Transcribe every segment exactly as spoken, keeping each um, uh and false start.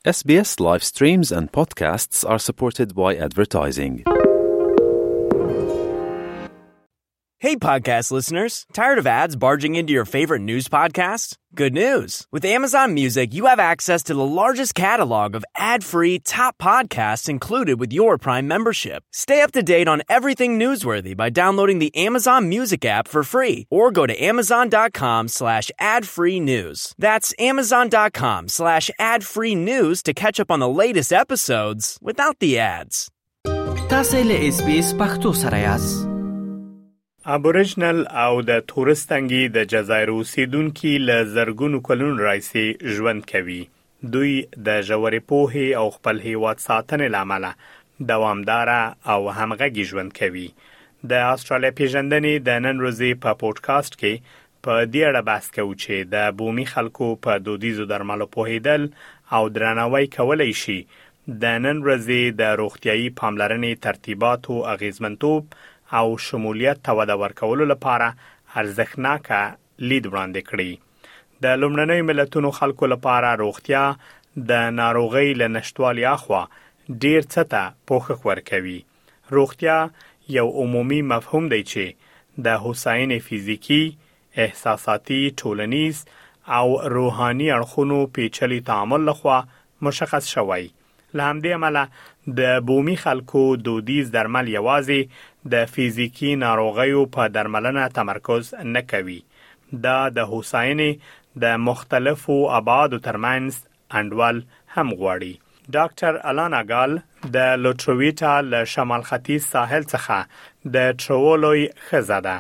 S B S live streams and podcasts are supported by advertising. Hey, podcast listeners. Tired of ads barging into your favorite news podcasts? Good news. With Amazon Music, you have access to the largest catalog of ad-free top podcasts included with your Prime membership. Stay up to date on everything newsworthy by downloading the Amazon Music app for free or go to amazon.com slash ad-free news. That's amazon.com slash ad-free news to catch up on the latest episodes without the ads. تاسو له اس بي اس پختو سره یاست. ابوریجنل او د تورستانګي د جزایر اوسیدونکو له زرګونو کلونو راځي ژوند کوي. دوی د ژورې پوهې او خپل هیواد ساتنې لامل دوامدار او همغږي ژوند کوي. د استرالیا پیژندنې د نن ورځې په پودکاسټ کې په دې اړه بحث کوو چې د بومي خلکو په دودیزو درملو پوهیدل او درناوی کولای شي د نن ورځې د روغتيایي پاملرنې ترتیبات او اغیزمنتوب او شمولیت ته وده ورکولو لپاره ارزښتناکه لید وړاندې کړي. د لومړنیو ملتونو خلکو لپاره روغتیا د ناروغۍ له نشټوالي اخوا ډیر څه ته پوښښ ورکوي. روغتیا یو عمومي مفهوم دی چې د هوساینې فزیکی، احساساتي، ټولنیز او روحاني اړخونو پیچلي تعامل لخوا مشخص شوی. لامدې عمله د بومي خلکو دودیز درمل یوازې د فزیکی ناروغیو په درملنه تمرکز نه کوي. دا د هوساینې د مختلفو ابعادو ترمنځ انډول هم غواړي. ډاکټر الانا ګال د لوټرویټا له شمال ختیځ ساحل څخه د ټرولوی ښځه ده.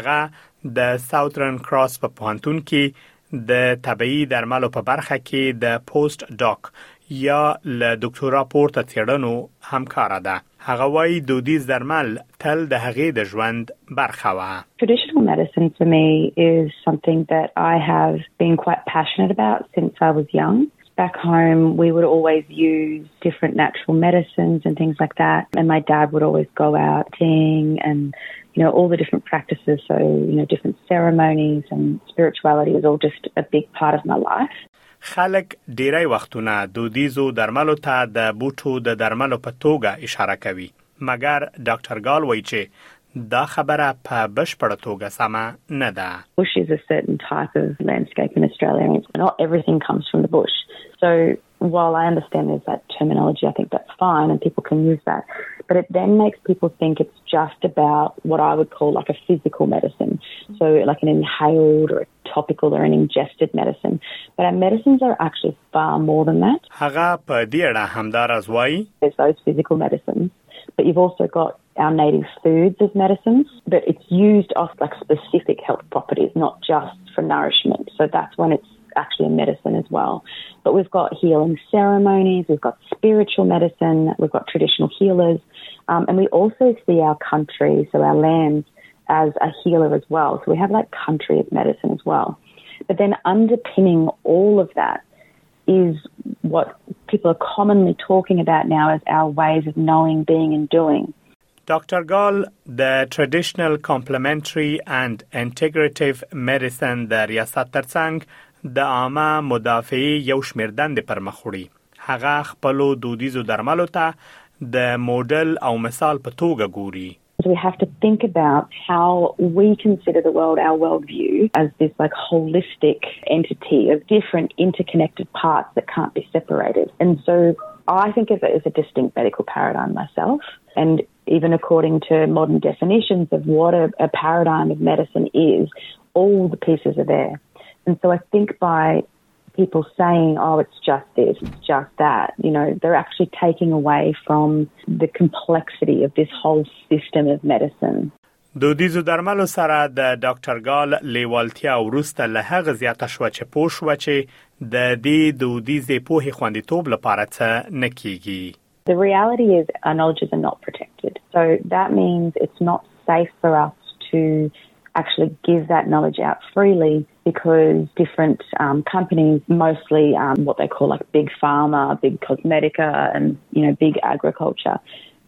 هغه د ساوثرن کراس په پوهنتون کې د طبي درملو په برخه کې د پوسټ ډاک یا له ډاکټورا پورته څېړنو همکاره ده. هغه وايي دودیز درمل تل د هغې د ژوند برخه وه. Traditional medicine for me is something that I have been quite passionate about since I was young. Back home, we would always use different natural medicines and things like that. And my dad would always go out sing and, you know, all the different practices. So, you know, different ceremonies and spirituality was all just a big part of my life. خلک ډیری وختونه دودیزو درملو ته د بوټو د درملو په توګه اشاره کوي. مګر ډاکټر ګال وایي چې دا خبره په بشپړه توګه سمه نه ده. Bush is a certain type of landscape in Australia, and not everything comes from the bush. So while I understand there's that terminology, I think that's fine and people can use that. But it then makes people think it's just about what I would call like a physical medicine. So like an inhaled or a topical or an ingested medicine. But our medicines are actually far more than that. هغه په دې اړه همدارز وایي. There's those physical medicines, but you've also got our native foods as medicines, but it's used off like specific health properties, not just for nourishment. So that's when it's actually a medicine as well. But we've got healing ceremonies, we've got spiritual medicine, we've got traditional healers, um, and we also see our country, so our lands, as a healer as well. So we have like country of medicine as well. But then underpinning all of that is what people are commonly talking about now as our ways of knowing, being and doing. Doctor Gall, the traditional complementary and integrative medicine د ریاست ترڅنګ د عامه مدافعې یو شمېر دندې پر مخ وړي. هغه خپلو دودیزو درملو ته د موډل او مثال په توګه ګوري. So we have to think about how we consider the world, our worldview, as this like holistic entity of different interconnected parts that can't be separated. And so I think of it as a distinct medical paradigm myself. And even according to modern definitions of what a, a paradigm of medicine is, all the pieces are there. And so I think by people saying, oh, it's just this, it's just that, you know, they're actually taking away from the complexity of this whole system of medicine. دودیزو درملو سره د ډاکټر ګال لیوالتیا وروسته له هغه زیاته شوه چې پوه شوه چې د دې دودیزې پوهې خوندیتوب لپاره څه نه کیږي. The reality is our knowledges are not protected. So that means it's not safe for us to actually give that knowledge out freely because different um, companies, mostly um, what they call like big pharma, big cosmetica and, you know, big agriculture,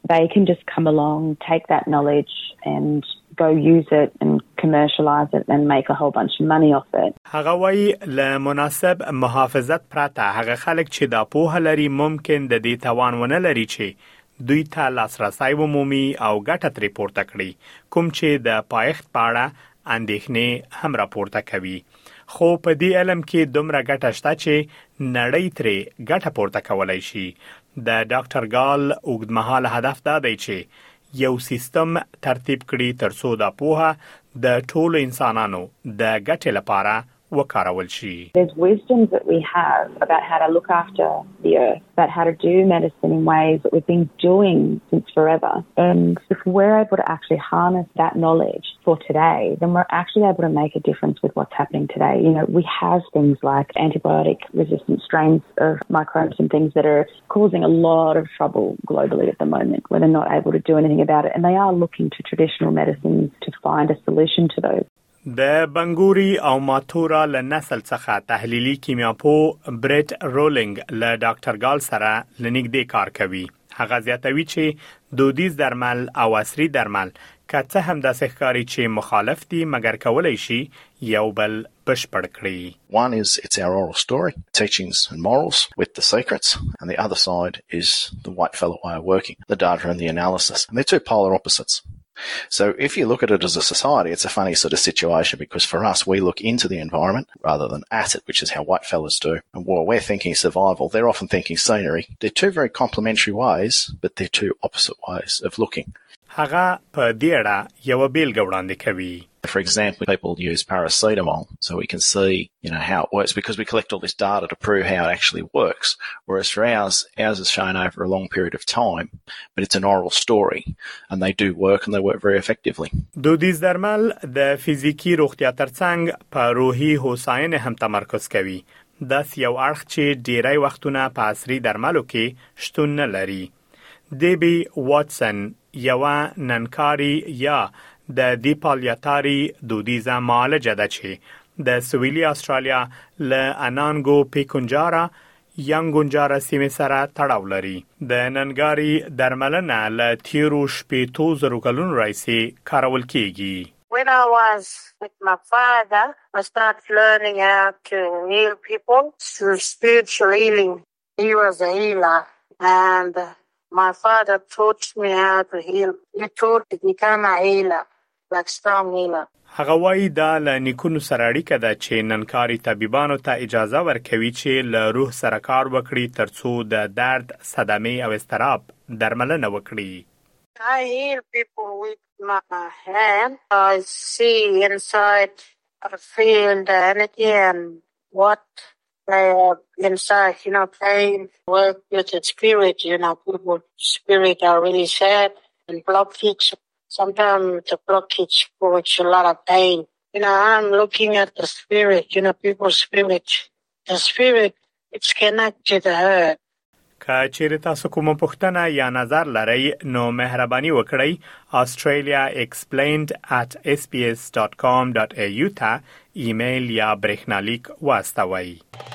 they can just come along, take that knowledge and go use it and commercialize it and make a whole bunch of money off it. هغه وایي له مناسب محافظت پرته هغه خلک چې دا پوهه لري ممکن د دې توان ونه لري چې دوی ته لاسرسی ومومي او ګټه ترې پورته کړي، کوم چې د پایښت په اړه اندېښنې هم راپورته کوي. خو په دې علم کې دومره ګټه شته چې نړۍ ترې ګټه پورته کولی شي. د ډاکټر ګال اوږدمهاله هدف دا دی چې یو سیستم ترتیب کړي ترڅو دا پوهه د ټولو انسانانو د ګټې لپاره وکارول شي. There's wisdom that we have about how to look after the earth, about how to do medicine in ways that we've been doing since forever. And if we're able to actually harness that knowledge for today, then we're actually able to make a difference with what's happening today. You know, we have things like antibiotic resistant strains of microbes and things that are causing a lot of trouble globally at the moment where they're not able to do anything about it. And they are looking to traditional medicines to find a solution to those. د بنګوري او ماتورا له نسل څخه تحلیلي کیمیاپو بریټ رولینګ له ډاکټر ګال سره لنګدې کار کوي. هغه زیاتوي چې دودیز درمل او عصري درمل که څه هم داسې ښکاري چې مخالف دي مګر کولی شي یو بل بشپړ کړي. One is it's our oral story, teachings and morals with the secrets, and the other side is the white fella way of working, the data and the analysis. And they're two polar opposites. So if you look at it as a society, it's a funny sort of situation because for us, we look into the environment rather than at it, which is how white fellas do. And while we're thinking survival, they're often thinking scenery. They're two very complementary ways, but they're two opposite ways of looking. هغه په دې اړه یو بیلګه وړاندې کوي. For example, people use paracetamol so we can see, you know, how it works because we collect all this data to prove how it actually works. Whereas for ours, ours is shown over a long period of time, but it's an oral story and they do work and they work very effectively. دودیز درمل د فزیکی روغتیا ترڅنګ په روحي هوساینې هم تمرکز کوي. داس یو اړخ چې ډیری وختونه په عصري درملو کې شتون نه لري. دیبی واتسن یو ننکاری یا د دیپالیاتاری دودیزه معالجه ده چې د سویلي استرالیا له انانګو پیکونجارا یانګونجارا سیمه سره تړاو لري. د ننګاری درملنه له تیرو شپېتو زرو کلونو راهیسې کارول کیږي. When I was with my father, I started learning how to heal people through spiritual healing. He was a healer and my father taught me how to heal. He taught me to become a healer. Like strong healer. هغه وایي دا له نیکونو سره اړیکه ده چې ننکاري طبيبانو ته اجازه ورکوي چې له روح سره کار وکړي ترڅو د درد، صدمې او اضطراب درملنه وکړي. I heal people with my hand. I see inside, I feel the energy and what they have inside, you know, pain, work with the spirit, you know, people's spirit are really sad and blockage. Sometimes the blockage causes a lot of pain. You know, I'm looking at the spirit, you know, people's spirit. The spirit, it's connected to the heart. که چیرې تاسو کومه پوښتنه یا نظر لرئ نو مهرباني وکړئ australia explained at s b s dot com dot a u ته ایمیل یا برېښنالیک واستوئ.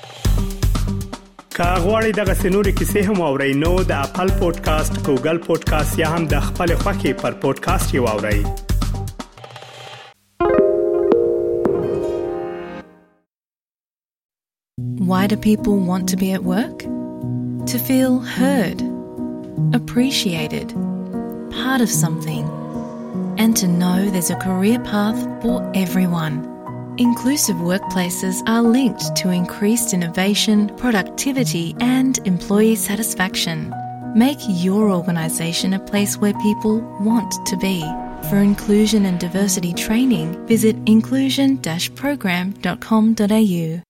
که غواړئ دغه سنوري کیسې هم واورئ نو د اپل پودکاسټ، ګوګل پودکاسټ یا هم د خپل خوښې پر پودکاسټ یې واورئ. Why do people want to be at work? To feel heard, appreciated, part of something, and to know there's a career path for everyone. Inclusive workplaces are linked to increased innovation, productivity, and employee satisfaction. Make your organisation a place where people want to be. For inclusion and diversity training, visit inclusion dash program dot com dot a u.